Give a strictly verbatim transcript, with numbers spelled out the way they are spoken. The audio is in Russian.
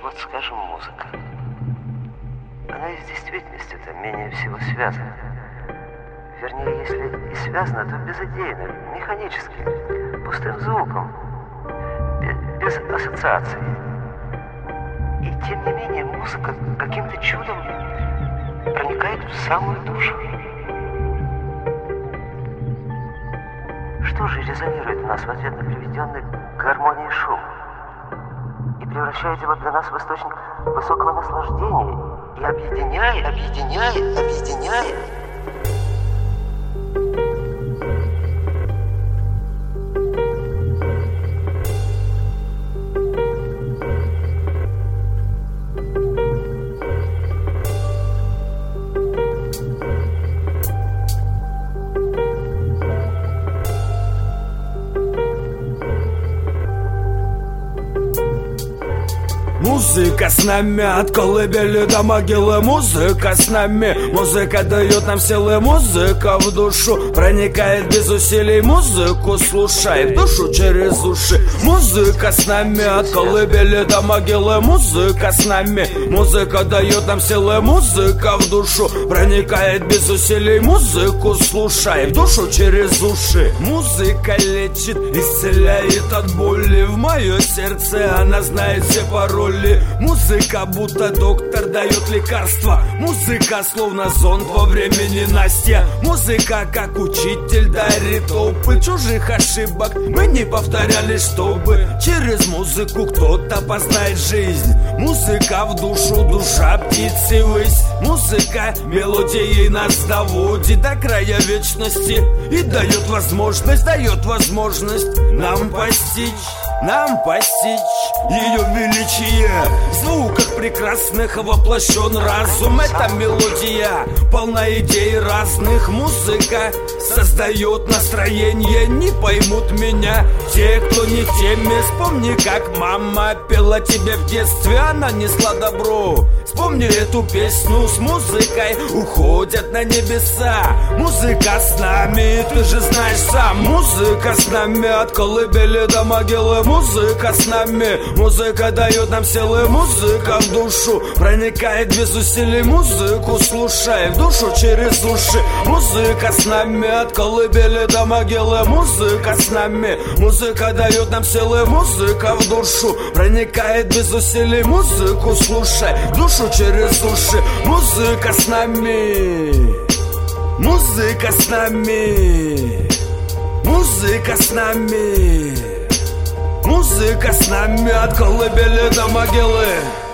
Вот, скажем, музыка. Она и с действительностью-то менее всего связана. Вернее, если и связана, то безыдейно, механически, пустым звуком, без, без ассоциаций. И тем не менее музыка каким-то чудом проникает в самую душу. Что же резонирует у нас в ответ на приведенный к гармонии шум и превращает его для нас в источник высокого наслаждения и объединяет, объединяет, объединяет? Музыка с нами, от колыбели до могилы. Музыка с нами, музыка дает нам силы. Музыка в душу проникает без усилий. Музыку слушай в душу через уши. Музыка с нами, от колыбели до могилы. Музыка с нами, музыка дает нам силы. Музыка в душу проникает без усилий. Музыку слушай в душу через уши. Музыка лечит, исцеляет от боли. В мое сердце она знает все пароли. Музыка будто доктор дает лекарства. Музыка словно зонд во время ненастья. Музыка как учитель дарит опыт чужих ошибок. Мы не повторяли, чтобы через музыку кто-то познает жизнь. Музыка в душу, душа птицы высь. Музыка мелодией нас доводит до края вечности и дает возможность, дает возможность нам постичь, нам постичь ее величие. В звуках прекрасных воплощен разум. Эта мелодия полна идей разных. Музыка создает настроение. Не поймут меня те, кто не в теме. Вспомни, как мама пела тебе в детстве. Она несла добро. Вспомни эту песню. С музыкой уходят на небеса. Музыка с нами, ты же знаешь сам. Музыка с нами, от колыбели до могилы. Музыка с нами, музыка дает нам силы. Музыка в душу проникает без усилий. Музыку слушай в душу через уши. Музыка с нами, от колыбели до могилы. Музыка с нами, музыка дает нам силы. Музыка в душу проникает без усилий. Музыку слушай в душу через уши. Музыка с нами, музыка с нами, музыка с нами. Музыка с нами, от колыбели до могилы.